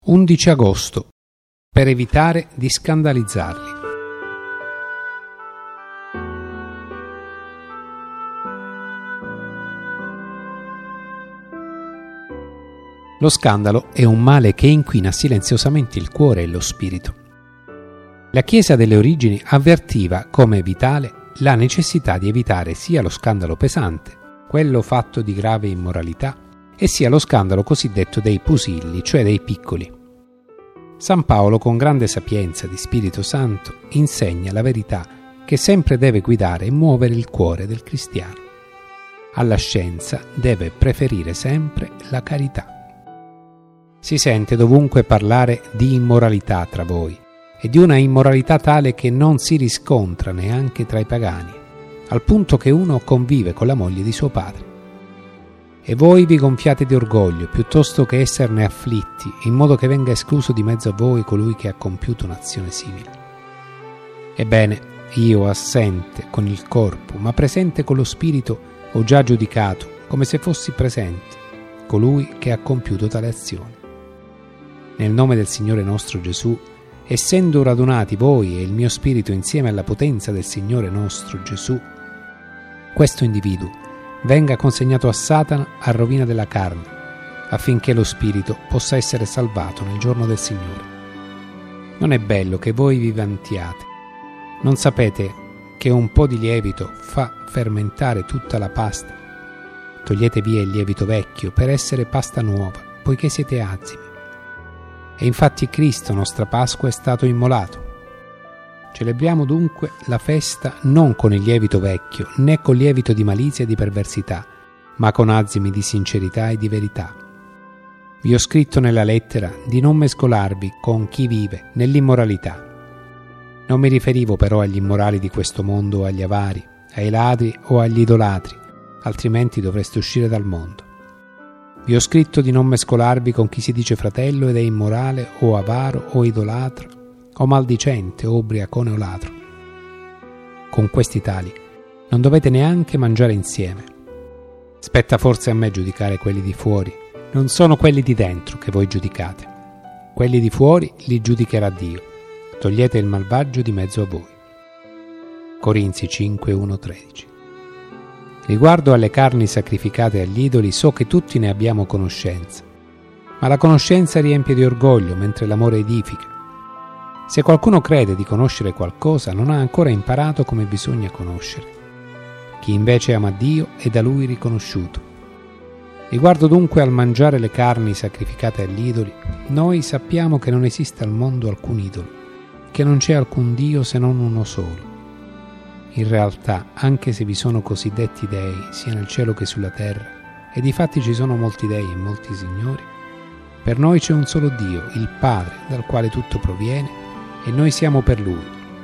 11 agosto. Per evitare di scandalizzarli. Lo scandalo è un male che inquina silenziosamente il cuore e lo spirito. La Chiesa delle origini avvertiva come vitale la necessità di evitare sia lo scandalo pesante, quello fatto di grave immoralità, e sia lo scandalo cosiddetto dei pusilli, cioè dei piccoli. San Paolo, con grande sapienza di Spirito Santo, insegna la verità che sempre deve guidare e muovere il cuore del cristiano. Alla scienza deve preferire sempre la carità. Si sente dovunque parlare di immoralità tra voi, e di una immoralità tale che non si riscontra neanche tra i pagani, al punto che uno convive con la moglie di suo padre. E voi vi gonfiate di orgoglio, piuttosto che esserne afflitti, in modo che venga escluso di mezzo a voi colui che ha compiuto un'azione simile. Ebbene, io, assente con il corpo, ma presente con lo spirito, ho già giudicato, come se fossi presente, colui che ha compiuto tale azione. Nel nome del Signore nostro Gesù, essendo radunati voi e il mio spirito insieme alla potenza del Signore nostro Gesù, questo individuo venga consegnato a Satana a rovina della carne, affinché lo spirito possa essere salvato nel giorno del Signore. Non è bello che voi vi vantiate. Non sapete che un po' di lievito fa fermentare tutta la pasta? Togliete via il lievito vecchio per essere pasta nuova, poiché siete azimi. E infatti Cristo, nostra Pasqua, è stato immolato. Celebriamo dunque la festa non con il lievito vecchio, né con lievito di malizia e di perversità, ma con azimi di sincerità e di verità. Vi ho scritto nella lettera di non mescolarvi con chi vive nell'immoralità. Non mi riferivo però agli immorali di questo mondo o agli avari, ai ladri o agli idolatri, altrimenti dovreste uscire dal mondo. Vi ho scritto di non mescolarvi con chi si dice fratello ed è immorale o avaro o idolatra, o maldicente, o ubriacone o ladro. Con questi tali non dovete neanche mangiare insieme. Spetta forse a me giudicare quelli di fuori, non sono quelli di dentro che voi giudicate. Quelli di fuori li giudicherà Dio. Togliete il malvagio di mezzo a voi. Corinzi 5, 1, 13. Riguardo alle carni sacrificate agli idoli, so che tutti ne abbiamo conoscenza, ma la conoscenza riempie di orgoglio, mentre l'amore edifica. Se qualcuno crede di conoscere qualcosa, non ha ancora imparato come bisogna conoscere. Chi invece ama Dio è da Lui riconosciuto. Riguardo dunque al mangiare le carni sacrificate agli idoli, noi sappiamo che non esiste al mondo alcun idolo, che non c'è alcun Dio se non uno solo. In realtà, anche se vi sono cosiddetti dei, sia nel cielo che sulla terra, e difatti ci sono molti dei e molti signori, per noi c'è un solo Dio, il Padre, dal quale tutto proviene, e noi siamo per Lui.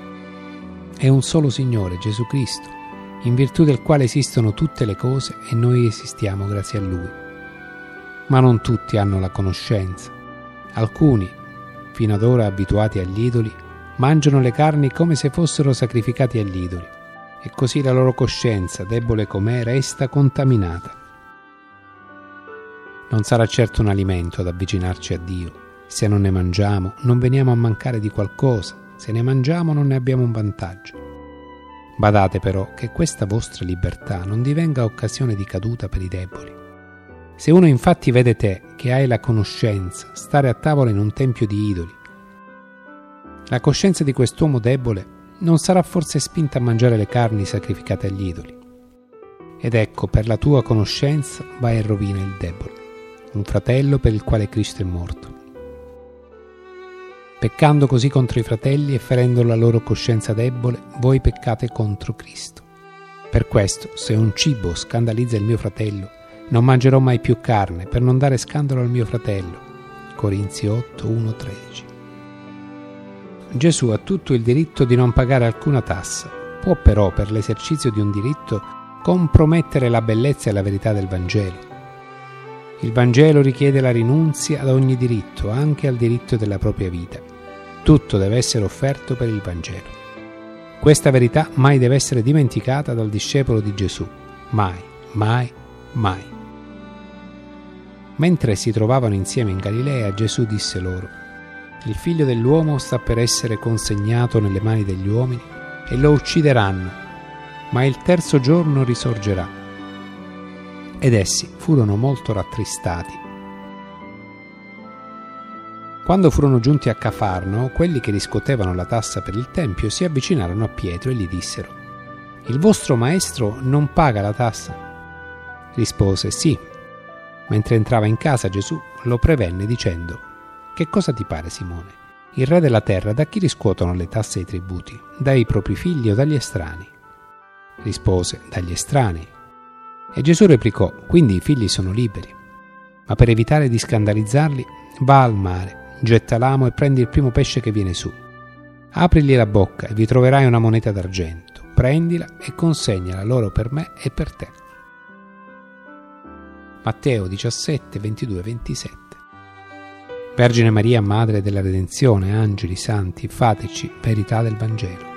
È un solo Signore, Gesù Cristo, in virtù del quale esistono tutte le cose e noi esistiamo grazie a Lui. Ma non tutti hanno la conoscenza. Alcuni, fino ad ora abituati agli idoli, mangiano le carni come se fossero sacrificati agli idoli, e così la loro coscienza, debole com'è, resta contaminata. Non sarà certo un alimento ad avvicinarci a Dio. Se non ne mangiamo, non veniamo a mancare di qualcosa. Se ne mangiamo, non ne abbiamo un vantaggio. Badate però che questa vostra libertà non divenga occasione di caduta per i deboli. Se uno infatti vede te, che hai la conoscenza, stare a tavola in un tempio di idoli, la coscienza di quest'uomo debole non sarà forse spinta a mangiare le carni sacrificate agli idoli. Ed ecco, per la tua conoscenza va in rovina il debole, un fratello per il quale Cristo è morto. Peccando così contro i fratelli e ferendo la loro coscienza debole, voi peccate contro Cristo. Per questo, se un cibo scandalizza il mio fratello, non mangerò mai più carne, per non dare scandalo al mio fratello. Corinzi 8, 1, 13. Gesù ha tutto il diritto di non pagare alcuna tassa, può però, per l'esercizio di un diritto, compromettere la bellezza e la verità del Vangelo. Il Vangelo richiede la rinunzia ad ogni diritto, anche al diritto della propria vita. Tutto deve essere offerto per il Vangelo. Questa verità mai deve essere dimenticata dal discepolo di Gesù. Mai, mai, mai. Mentre si trovavano insieme in Galilea, Gesù disse loro: il figlio dell'uomo sta per essere consegnato nelle mani degli uomini e lo uccideranno, ma il terzo giorno risorgerà. Ed essi furono molto rattristati. Quando furono giunti a Cafarno, quelli che riscuotevano la tassa per il Tempio si avvicinarono a Pietro e gli dissero: il vostro maestro non paga la tassa? Rispose: sì. Mentre entrava in casa, Gesù lo prevenne dicendo: che cosa ti pare, Simone? Il re della terra da chi riscuotono le tasse e i tributi? Dai propri figli o dagli estranei? Rispose: dagli estranei. E Gesù replicò: quindi i figli sono liberi. Ma per evitare di scandalizzarli, va al mare, getta l'amo e prendi il primo pesce che viene su. Aprigli la bocca e vi troverai una moneta d'argento. Prendila e consegnala loro per me e per te. Matteo 17, 22, 27. Vergine Maria, Madre della Redenzione, angeli, santi, fateci verità del Vangelo.